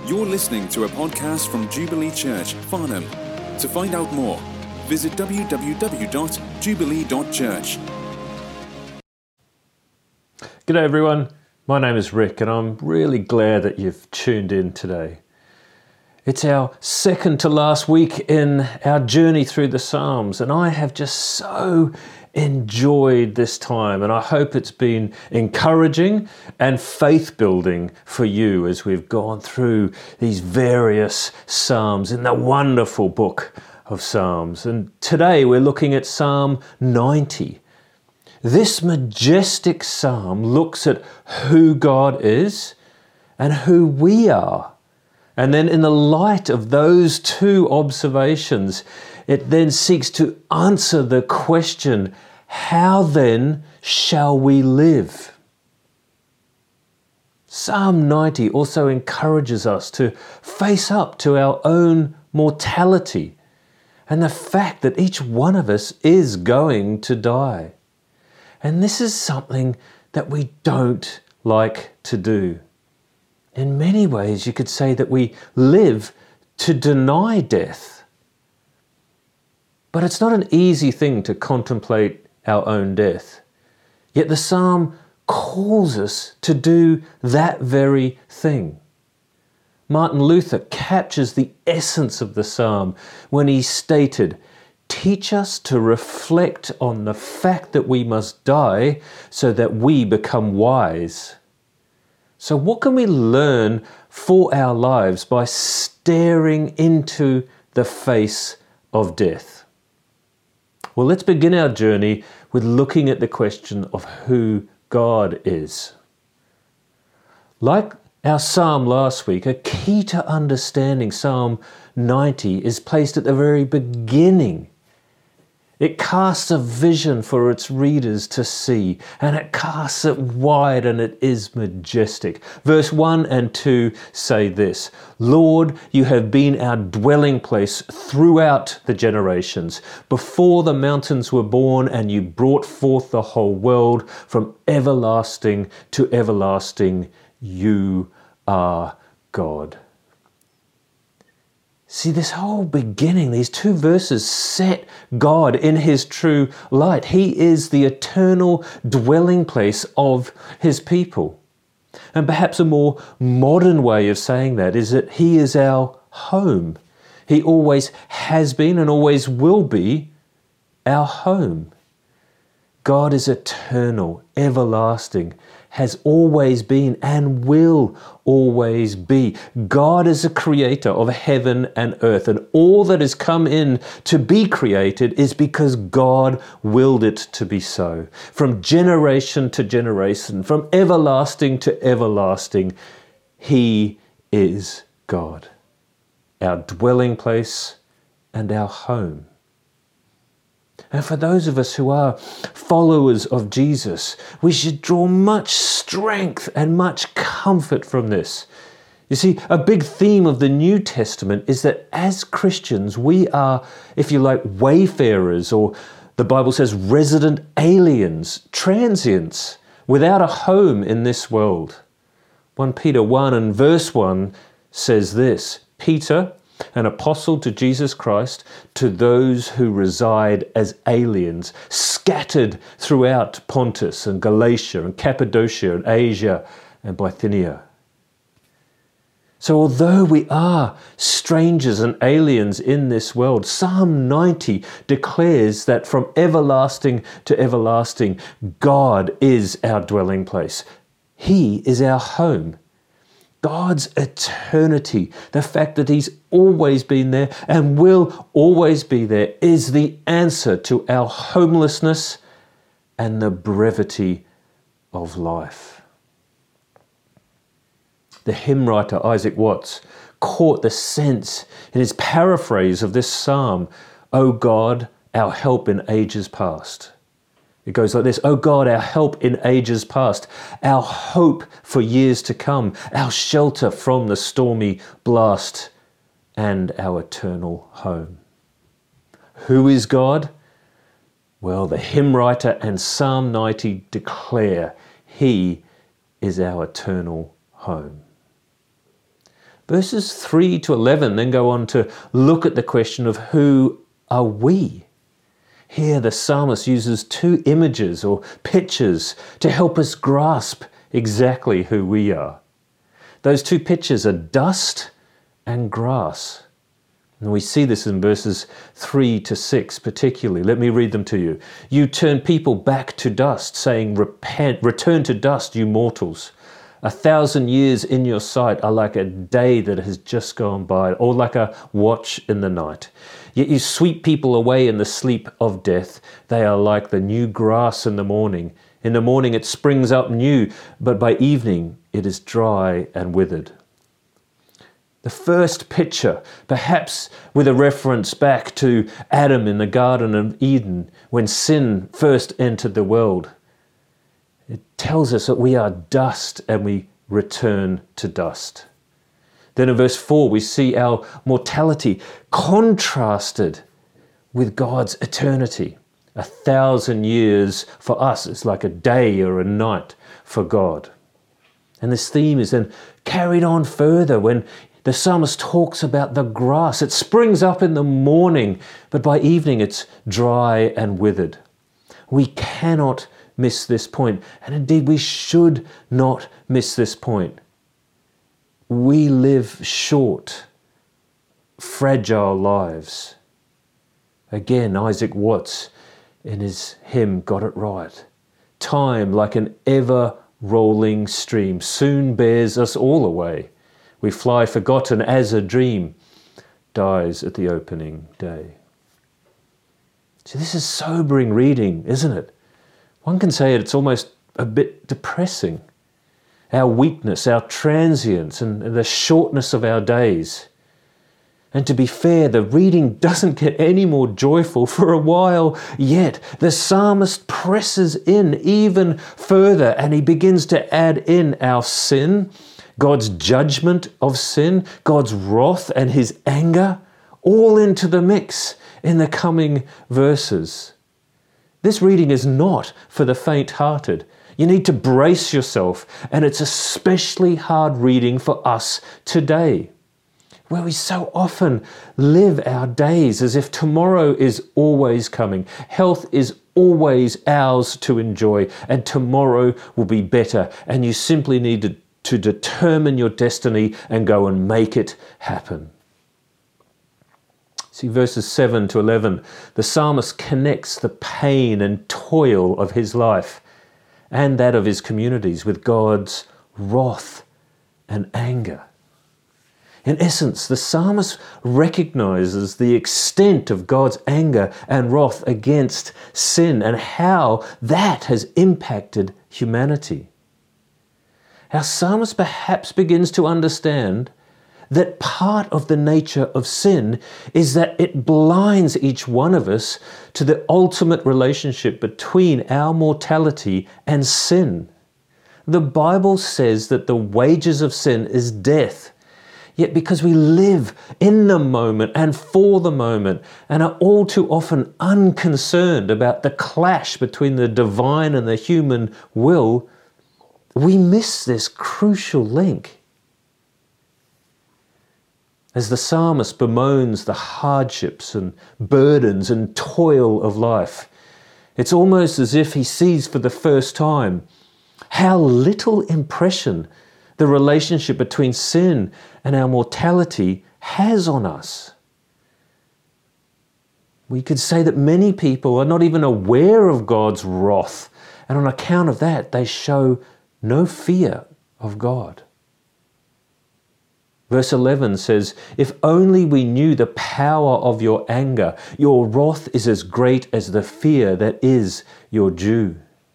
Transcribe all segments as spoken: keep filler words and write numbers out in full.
You're listening to a podcast from Jubilee Church, Farnham. To find out more, visit w w w dot jubilee dot church. G'day everyone, my name is Rick and I'm really glad that you've tuned in today. It's our second to last week in our journey through the Psalms, and I have just so enjoyed this time, and I hope it's been encouraging and faith building for you as we've gone through these various Psalms in the wonderful book of Psalms. And today we're looking at Psalm ninety. This majestic psalm looks at who God is and who we are. And then in the light of those two observations, it then seeks to answer the question, how then shall we live? Psalm ninety also encourages us to face up to our own mortality and the fact that each one of us is going to die. And this is something that we don't like to do. In many ways, you could say that we live to deny death. But it's not an easy thing to contemplate our own death. Yet the psalm calls us to do that very thing. Martin Luther captures the essence of the psalm when he stated, "Teach us to reflect on the fact that we must die so that we become wise." So what can we learn for our lives by staring into the face of death? Well, let's begin our journey with looking at the question of who God is. Like our psalm last week, a key to understanding Psalm ninety is placed at the very beginning. It casts a vision for its readers to see, and it casts it wide, and it is majestic. Verse one and two say this, "Lord, you have been our dwelling place throughout the generations. Before the mountains were born, and you brought forth the whole world, from everlasting to everlasting, you are God." See, this whole beginning, these two verses set God in his true light. He is the eternal dwelling place of his people. And perhaps a more modern way of saying that is that he is our home. He always has been and always will be our home. God is eternal, everlasting, has always been and will always be. God is a creator of heaven and earth, and all that has come in to be created is because God willed it to be so. From generation to generation, from everlasting to everlasting, he is God, our dwelling place and our home. And for those of us who are followers of Jesus, we should draw much strength and much comfort from this. You see, a big theme of the New Testament is that as Christians, we are, if you like, wayfarers, or the Bible says resident aliens, transients, without a home in this world. First Peter one and verse one says this, "Peter, an apostle to Jesus Christ, to those who reside as aliens, scattered throughout Pontus and Galatia and Cappadocia and Asia and Bithynia." So although we are strangers and aliens in this world, Psalm ninety declares that from everlasting to everlasting, God is our dwelling place. He is our home. God's eternity, the fact that he's always been there and will always be there, is the answer to our homelessness and the brevity of life. The hymn writer Isaac Watts caught the sense in his paraphrase of this psalm, "O God, our help in ages past." It goes like this, "O God, our help in ages past, our hope for years to come, our shelter from the stormy blast, and our eternal home." Who is God? Well, the hymn writer and Psalm ninety declare he is our eternal home. Verses three to eleven then go on to look at the question of who are we? Here the psalmist uses two images or pictures to help us grasp exactly who we are. Those two pictures are dust and grass. And we see this in verses three to six particularly. Let me read them to you. You turn people back to dust, saying, "Repent, return to dust, you mortals. A thousand years in your sight are like a day that has just gone by, or like a watch in the night. Yet you sweep people away in the sleep of death. They are like the new grass in the morning. In the morning it springs up new, but by evening it is dry and withered." The first picture, perhaps with a reference back to Adam in the Garden of Eden when sin first entered the world. It tells us that we are dust and we return to dust. Then in verse four, we see our mortality contrasted with God's eternity. A thousand years for us is like a day or a night for God. And this theme is then carried on further when the psalmist talks about the grass. It springs up in the morning, but by evening it's dry and withered. We cannot miss this point, and indeed we should not miss this point. We live short, fragile lives. Again, Isaac Watts in his hymn got it right. Time, like an ever-rolling stream, soon bears us all away. We fly forgotten as a dream, dies at the opening day. So this is sobering reading, isn't it? One can say it's almost a bit depressing. Our weakness, our transience, and the shortness of our days. And to be fair, the reading doesn't get any more joyful for a while yet. The psalmist presses in even further and he begins to add in our sin, God's judgment of sin, God's wrath and his anger, all into the mix in the coming verses. This reading is not for the faint-hearted. You need to brace yourself, and it's especially hard reading for us today, where we so often live our days as if tomorrow is always coming. Health is always ours to enjoy, and tomorrow will be better, and you simply need to, to determine your destiny and go and make it happen. See, verses seven to eleven, the psalmist connects the pain and toil of his life and that of his communities with God's wrath and anger. In essence, the psalmist recognizes the extent of God's anger and wrath against sin and how that has impacted humanity. Our psalmist perhaps begins to understand that part of the nature of sin is that it blinds each one of us to the ultimate relationship between our mortality and sin. The Bible says that the wages of sin is death. Yet because we live in the moment and for the moment and are all too often unconcerned about the clash between the divine and the human will, we miss this crucial link. As the psalmist bemoans the hardships and burdens and toil of life, it's almost as if he sees for the first time how little impression the relationship between sin and our mortality has on us. We could say that many people are not even aware of God's wrath, and on account of that, they show no fear of God. Verse eleven says, "If only we knew the power of your anger, your wrath is as great as the fear that is your due."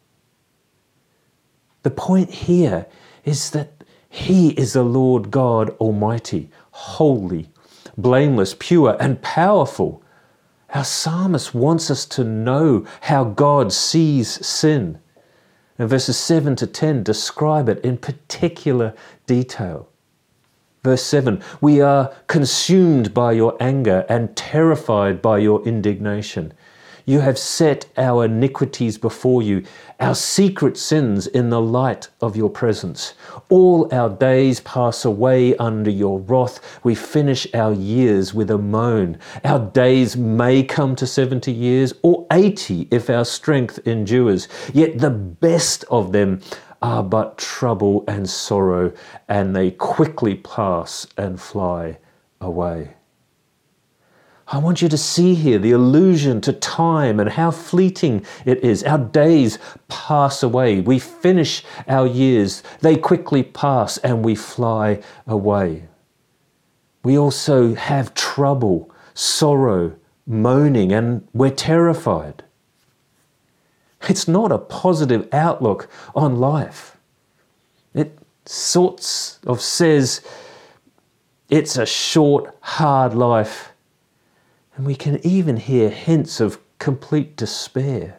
The point here is that He is the Lord God Almighty, holy, blameless, pure, and powerful. Our psalmist wants us to know how God sees sin. And verses seven to ten describe it in particular detail. Verse seven, "We are consumed by your anger and terrified by your indignation. You have set our iniquities before you, our secret sins in the light of your presence. All our days pass away under your wrath. We finish our years with a moan. Our days may come to seventy years or eighty if our strength endures. Yet the best of them are but trouble and sorrow, and they quickly pass and fly away. I want you to see here the allusion to time and how fleeting it is. Our days pass away. We finish our years. They quickly pass and we fly away. We also have trouble, sorrow, moaning, and we're terrified. It's not a positive outlook on life. It sorts of says it's a short, hard life. And we can even hear hints of complete despair.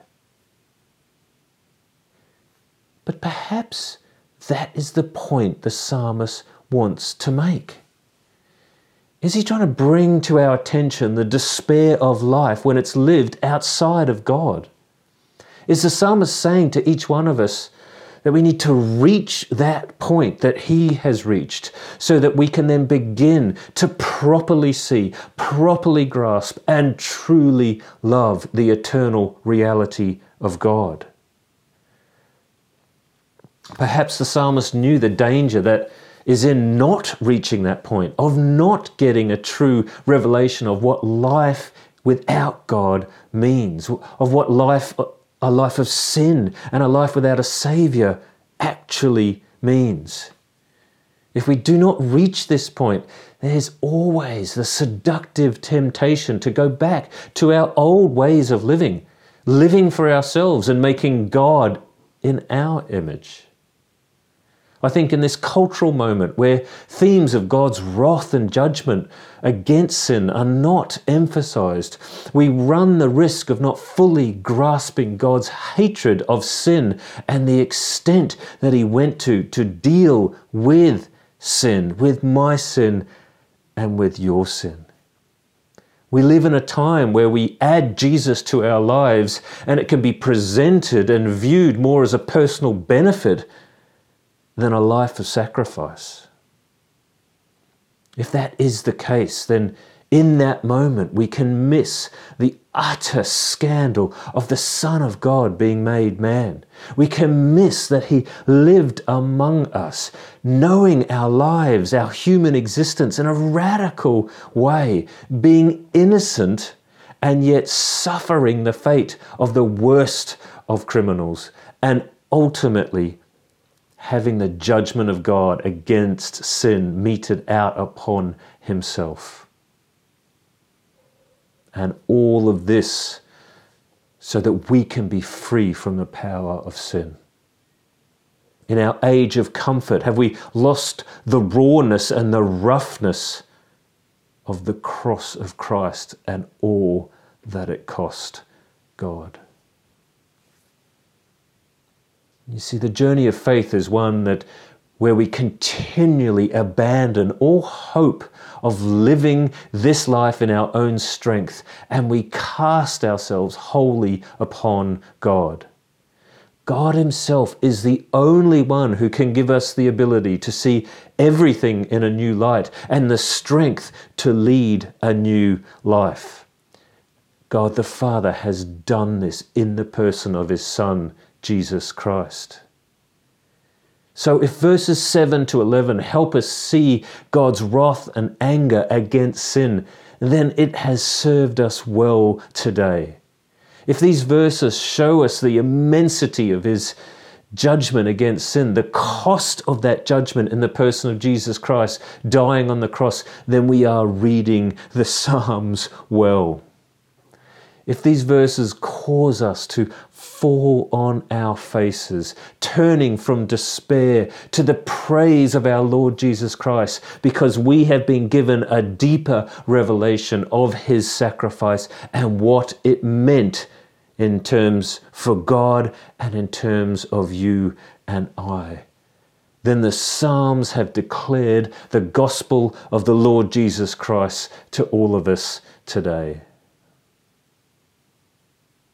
But perhaps that is the point the psalmist wants to make. Is he trying to bring to our attention the despair of life when it's lived outside of God? Is the psalmist saying to each one of us that we need to reach that point that he has reached so that we can then begin to properly see, properly grasp, and truly love the eternal reality of God? Perhaps the psalmist knew the danger that is in not reaching that point, of not getting a true revelation of what life without God means, of what life a life of sin and a life without a Saviour actually means. If we do not reach this point, there's always the seductive temptation to go back to our old ways of living, living for ourselves and making God in our image. I think in this cultural moment where themes of God's wrath and judgment against sin are not emphasized, we run the risk of not fully grasping God's hatred of sin and the extent that he went to to deal with sin, with my sin and with your sin. We live in a time where we add Jesus to our lives and it can be presented and viewed more as a personal benefit than a life of sacrifice. If that is the case, then in that moment we can miss the utter scandal of the Son of God being made man. We can miss that he lived among us, knowing our lives, our human existence in a radical way, being innocent and yet suffering the fate of the worst of criminals, and ultimately having the judgment of God against sin meted out upon himself. And all of this so that we can be free from the power of sin. In our age of comfort, have we lost the rawness and the roughness of the cross of Christ and all that it cost God? You see, the journey of faith is one that where we continually abandon all hope of living this life in our own strength and we cast ourselves wholly upon God. God himself is the only one who can give us the ability to see everything in a new light and the strength to lead a new life. God the Father has done this in the person of his Son, Jesus Christ. So if verses seven to eleven help us see God's wrath and anger against sin, then it has served us well today. If these verses show us the immensity of his judgment against sin, the cost of that judgment in the person of Jesus Christ dying on the cross, then we are reading the Psalms well. If these verses cause us to fall on our faces, turning from despair to the praise of our Lord Jesus Christ, because we have been given a deeper revelation of his sacrifice and what it meant in terms for God and in terms of you and I, then the Psalms have declared the gospel of the Lord Jesus Christ to all of us today.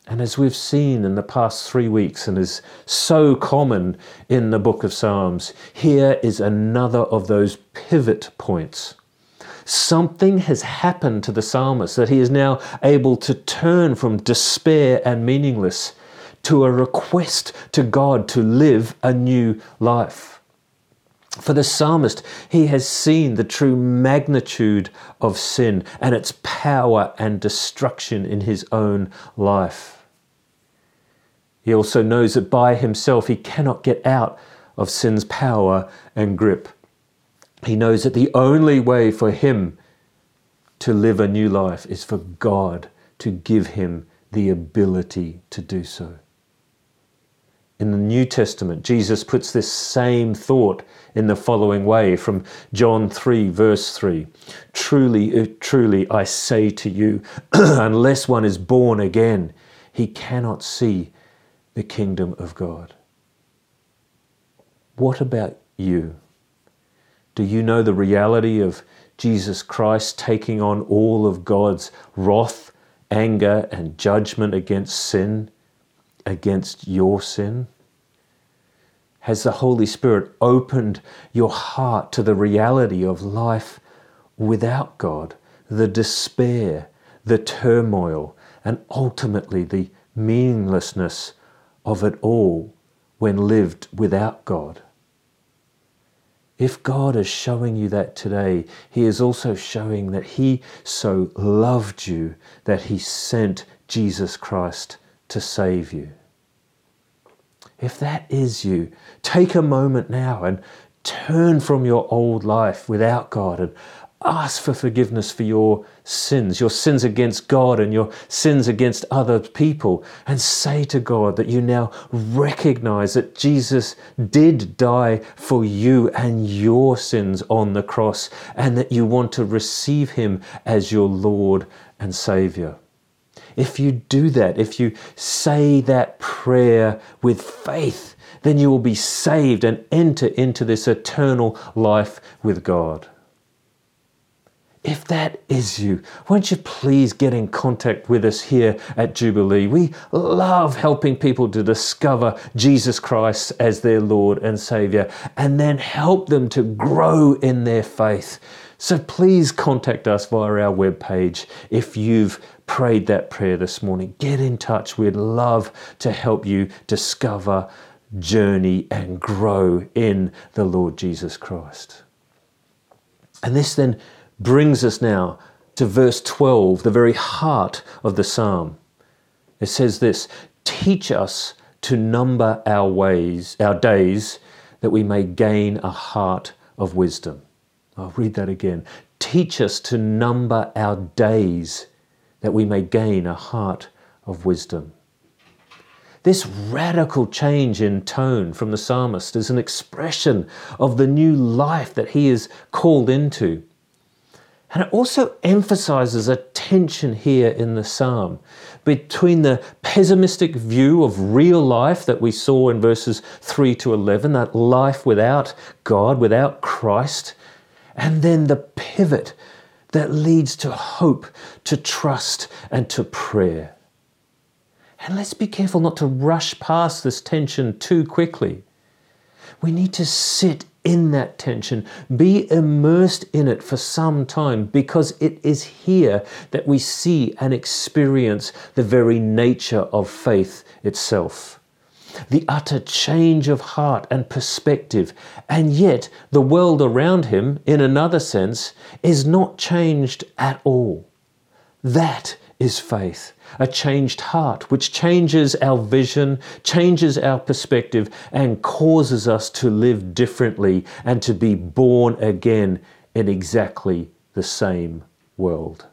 And as we've seen in the past three weeks and is so common in the book of Psalms, here is another of those pivot points. Something has happened to the psalmist that he is now able to turn from despair and meaningless to a request to God to live a new life. For the psalmist, he has seen the true magnitude of sin and its power and destruction in his own life. He also knows that by himself he cannot get out of sin's power and grip. He knows that the only way for him to live a new life is for God to give him the ability to do so. In the New Testament, Jesus puts this same thought in the following way from John three, verse three. Truly, truly, I say to you, unless one is born again, he cannot see the kingdom of God. What about you? Do you know the reality of Jesus Christ taking on all of God's wrath, anger, and judgment against sin, against your sin? Has the Holy Spirit opened your heart to the reality of life without God, the despair, the turmoil, and ultimately the meaninglessness of it all when lived without God? If God is showing you that today, he is also showing that he so loved you that he sent Jesus Christ to save you. If that is you, take a moment now and turn from your old life without God and ask for forgiveness for your sins, your sins against God and your sins against other people, and say to God that you now recognize that Jesus did die for you and your sins on the cross, and that you want to receive him as your Lord and Savior. If you do that, if you say that prayer with faith, then you will be saved and enter into this eternal life with God. If that is you, won't you please get in contact with us here at Jubilee? We love helping people to discover Jesus Christ as their Lord and Saviour and then help them to grow in their faith. So please contact us via our webpage if you've prayed that prayer this morning. Get in touch. We'd love to help you discover, journey and grow in the Lord Jesus Christ. And this then brings us now to verse twelve, the very heart of the psalm. It says this: teach us to number our ways, our days, that we may gain a heart of wisdom. I'll read that again. Teach us to number our days, that we may gain a heart of wisdom. This radical change in tone from the psalmist is an expression of the new life that he is called into. And it also emphasizes a tension here in the psalm between the pessimistic view of real life that we saw in verses three to eleven, that life without God, without Christ, and then the pivot that leads to hope, to trust, and to prayer. And let's be careful not to rush past this tension too quickly. We need to sit in that tension, be immersed in it for some time, because it is here that we see and experience the very nature of faith itself. The utter change of heart and perspective, and yet the world around him, in another sense, is not changed at all. That is faith, a changed heart which changes our vision, changes our perspective, and causes us to live differently and to be born again in exactly the same world.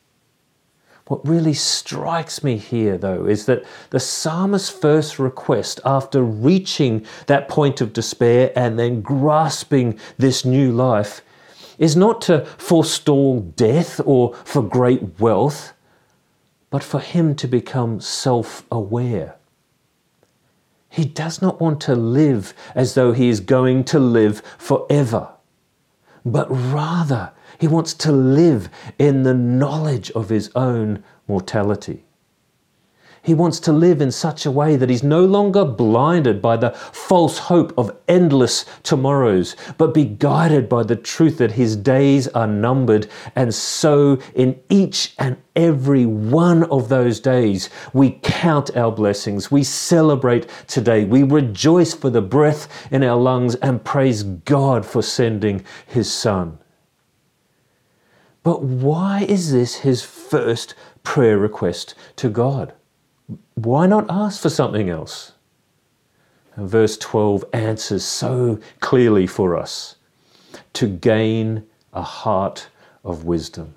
What really strikes me here, though, is that the psalmist's first request, after reaching that point of despair and then grasping this new life, is not to forestall death or for great wealth, but for him to become self-aware. He does not want to live as though he is going to live forever, but rather he wants to live in the knowledge of his own mortality. He wants to live in such a way that he's no longer blinded by the false hope of endless tomorrows, but be guided by the truth that his days are numbered. And so in each and every one of those days, we count our blessings. We celebrate today. We rejoice for the breath in our lungs and praise God for sending his Son. But why is this his first prayer request to God? Why not ask for something else? And verse twelve answers so clearly for us: to gain a heart of wisdom.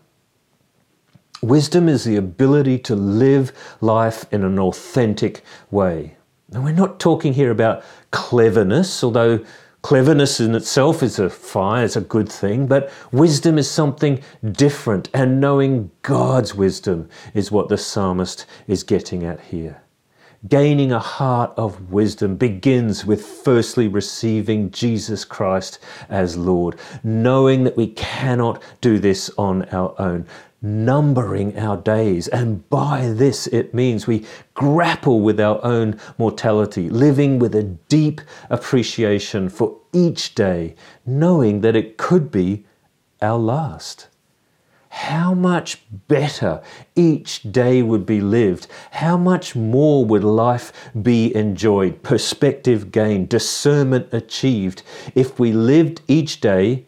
Wisdom is the ability to live life in an authentic way. Now, we're not talking here about cleverness, although cleverness in itself is a fine, it's a good thing, but wisdom is something different, and knowing God's wisdom is what the psalmist is getting at here. Gaining a heart of wisdom begins with firstly receiving Jesus Christ as Lord, knowing that we cannot do this on our own, numbering our days, and by this it means we grapple with our own mortality, living with a deep appreciation for each day, knowing that it could be our last. How much better each day would be lived, how much more would life be enjoyed, perspective gained, discernment achieved, if we lived each day,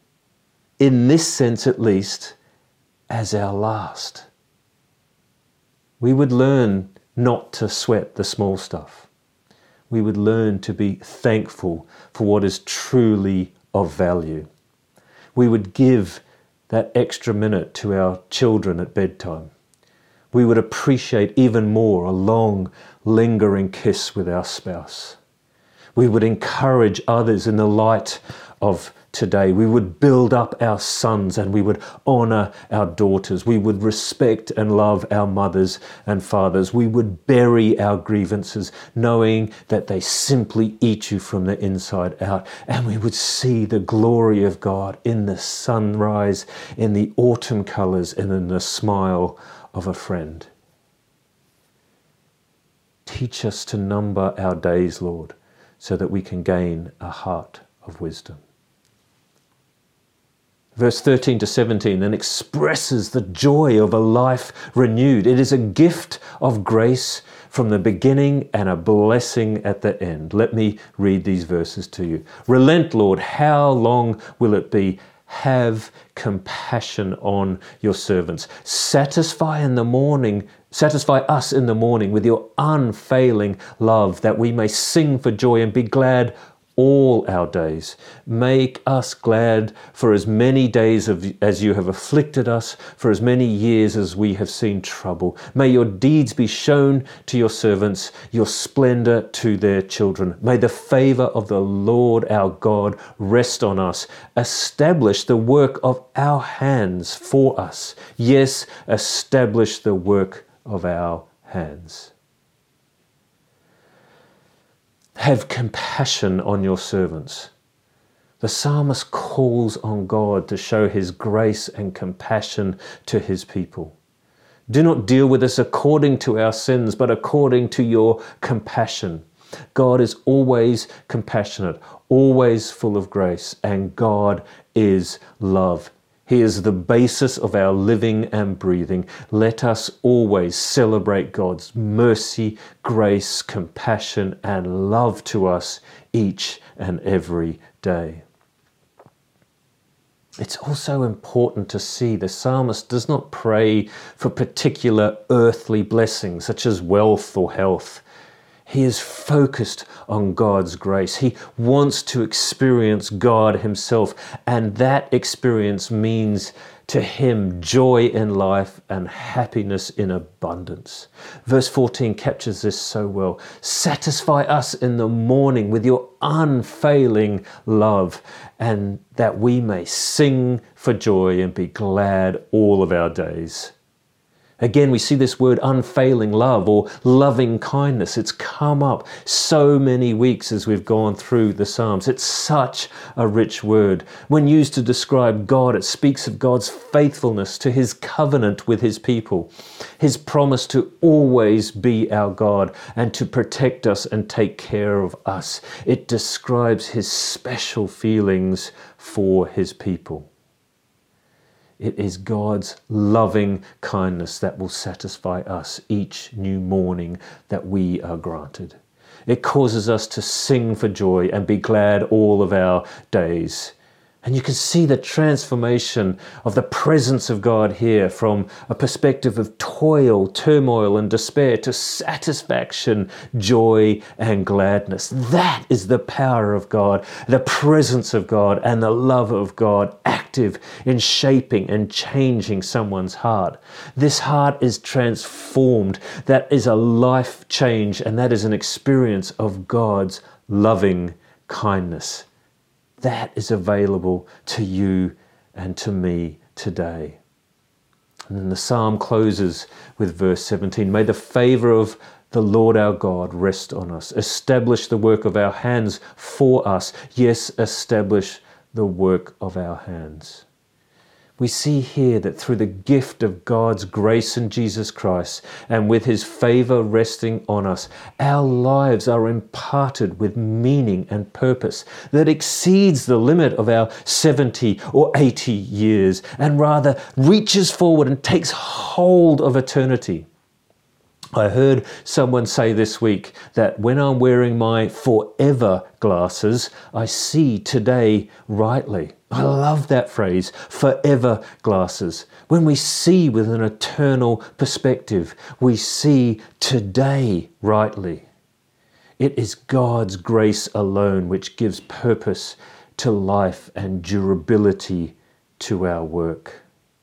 in this sense at least, as our last. We would learn not to sweat the small stuff. We would learn to be thankful for what is truly of value. We would give that extra minute to our children at bedtime. We would appreciate even more a long, lingering kiss with our spouse. We would encourage others in the light of today. We would build up our sons and we would honor our daughters. We would respect and love our mothers and fathers. We would bury our grievances, knowing that they simply eat you from the inside out. And we would see the glory of God in the sunrise, in the autumn colors, and in the smile of a friend. Teach us to number our days, Lord, so that we can gain a heart of wisdom. Verse thirteen to seventeen then expresses the joy of a life renewed. It is a gift of grace from the beginning and a blessing at the end. Let me read these verses to you. Relent, Lord, how long will it be? Have compassion on your servants. Satisfy in the morning, satisfy us in the morning with your unfailing love, that we may sing for joy and be glad all our days. Make us glad for as many days of, as you have afflicted us, for as many years as we have seen trouble. May your deeds be shown to your servants, your splendor to their children. May the favor of the Lord our God rest on us. Establish the work of our hands for us. Yes, establish the work of our hands. Have compassion on your servants. The psalmist calls on God to show his grace and compassion to his people. Do not deal with us according to our sins, but according to your compassion. God is always compassionate, always full of grace, and God is love. He is the basis of our living and breathing. Let us always celebrate God's mercy, grace, compassion, and love to us each and every day. It's also important to see the psalmist does not pray for particular earthly blessings such as wealth or health. He is focused on God's grace. He wants to experience God himself, and that experience means to him joy in life and happiness in abundance. Verse fourteen captures this so well. Satisfy us in the morning with your unfailing love, and that we may sing for joy and be glad all of our days. Again, we see this word unfailing love or loving kindness. It's come up so many weeks as we've gone through the Psalms. It's such a rich word. When used to describe God, it speaks of God's faithfulness to his covenant with his people, his promise to always be our God and to protect us and take care of us. It describes his special feelings for his people. It is God's loving kindness that will satisfy us each new morning that we are granted. It causes us to sing for joy and be glad all of our days. And you can see the transformation of the presence of God here from a perspective of toil, turmoil, and despair to satisfaction, joy, and gladness. That is the power of God, the presence of God, and the love of God active in shaping and changing someone's heart. This heart is transformed. That is a life change, and that is an experience of God's loving kindness. That is available to you and to me today. And then the psalm closes with verse seventeen. May the favor of the Lord our God rest on us. Establish the work of our hands for us. Yes, establish the work of our hands. We see here that through the gift of God's grace in Jesus Christ and with his favor resting on us, our lives are imparted with meaning and purpose that exceeds the limit of our seventy or eighty years and rather reaches forward and takes hold of eternity. I heard someone say this week that when I'm wearing my forever glasses, I see today rightly. I love that phrase, forever glasses. When we see with an eternal perspective, we see today rightly. It is God's grace alone which gives purpose to life and durability to our work.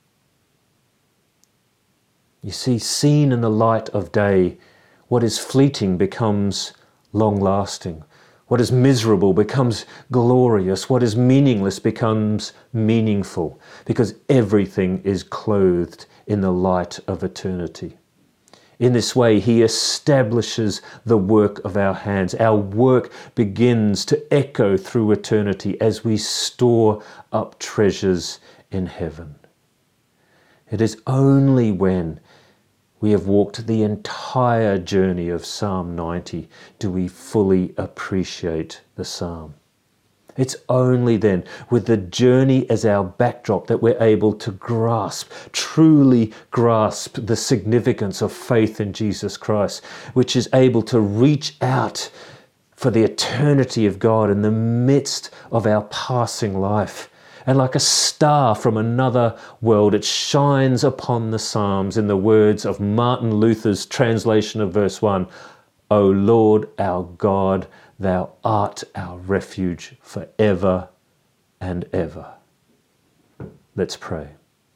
You see, seen in the light of day, what is fleeting becomes long-lasting. What is miserable becomes glorious. What is meaningless becomes meaningful, because everything is clothed in the light of eternity. In this way, he establishes the work of our hands. Our work begins to echo through eternity as we store up treasures in heaven. It is only when we have walked the entire journey of Psalm ninety do we fully appreciate the psalm. It's only then, with the journey as our backdrop, that we're able to grasp, truly grasp the significance of faith in Jesus Christ, which is able to reach out for the eternity of God in the midst of our passing life. And like a star from another world, it shines upon the Psalms in the words of Martin Luther's translation of verse one, O Lord our God, thou art our refuge forever and ever. Let's pray.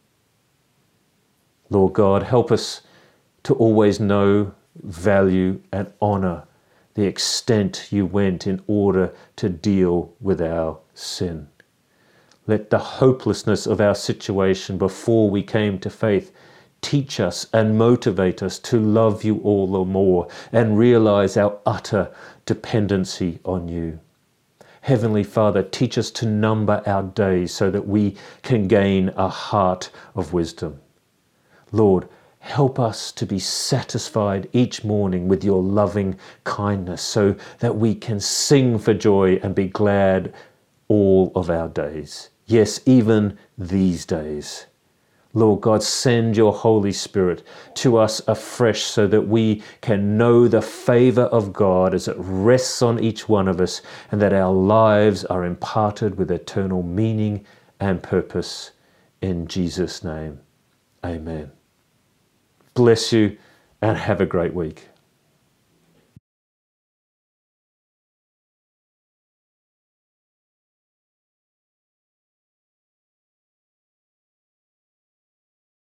Lord God, help us to always know, value and honour the extent you went in order to deal with our sin. Let the hopelessness of our situation before we came to faith teach us and motivate us to love you all the more and realize our utter dependency on you. Heavenly Father, teach us to number our days so that we can gain a heart of wisdom. Lord, help us to be satisfied each morning with your loving kindness so that we can sing for joy and be glad all of our days. Yes, even these days. Lord God, send your Holy Spirit to us afresh so that we can know the favour of God as it rests on each one of us and that our lives are imparted with eternal meaning and purpose. In Jesus' name, amen. Bless you and have a great week.